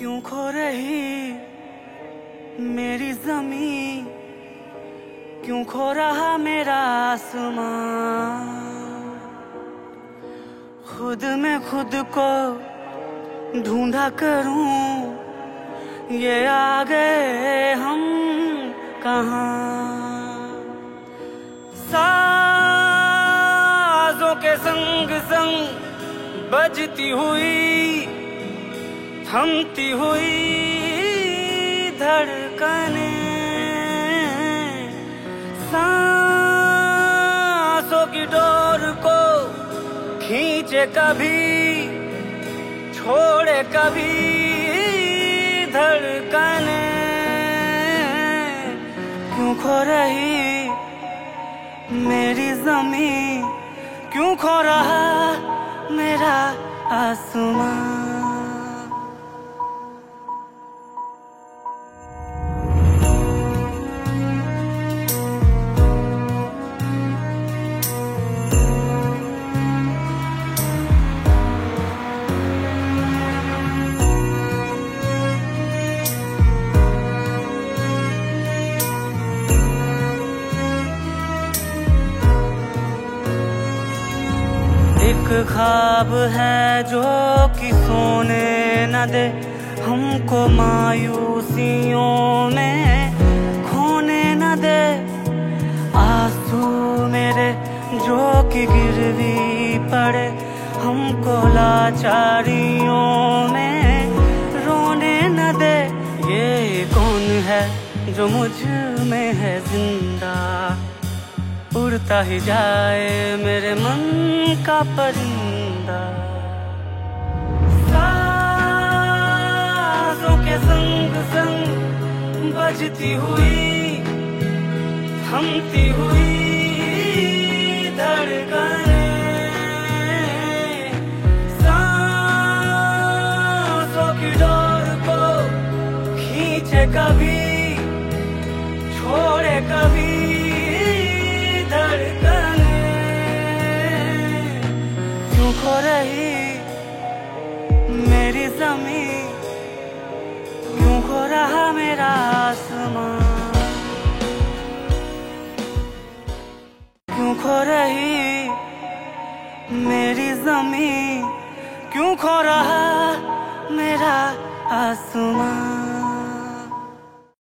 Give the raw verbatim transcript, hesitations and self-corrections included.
क्यों खो रही मेरी ज़मीं, क्यों खो रहा मेरा आसमां। खुद में खुद को ढूंढा करूं, ये आ गए हम कहाँ। साज़ों के संग संग बजती हुई, थमती हुई धड़कनें, सांसों की डोर को खींचे कभी, छोड़े कभी धड़कनें। क्यों खो रही मेरी ज़मीं, क्यों खो रहा मेरा आसमां। एक ख्वाब है जो कि सोने न दे हमको, मायूसियों में खोने न दे। आंसू मेरे जो कि गिरवी पड़े हमको, लाचारियों में रोने न दे। ये कौन है जो मुझ में है जिंदा, उड़ता ही जाए मेरे मन का परिंदा। साज़ों के संग संग बजती हुई, थमती हुई धड़कनें, सांसों की डोर को खींचे कभी, छोड़े कभी धड़कनें। क्यों खो रही मेरी ज़मीं, क्यों खो रहा मेरा आसमां। क्यों खो रही मेरी ज़मीं, क्यों खो रहा मेरा आसमां।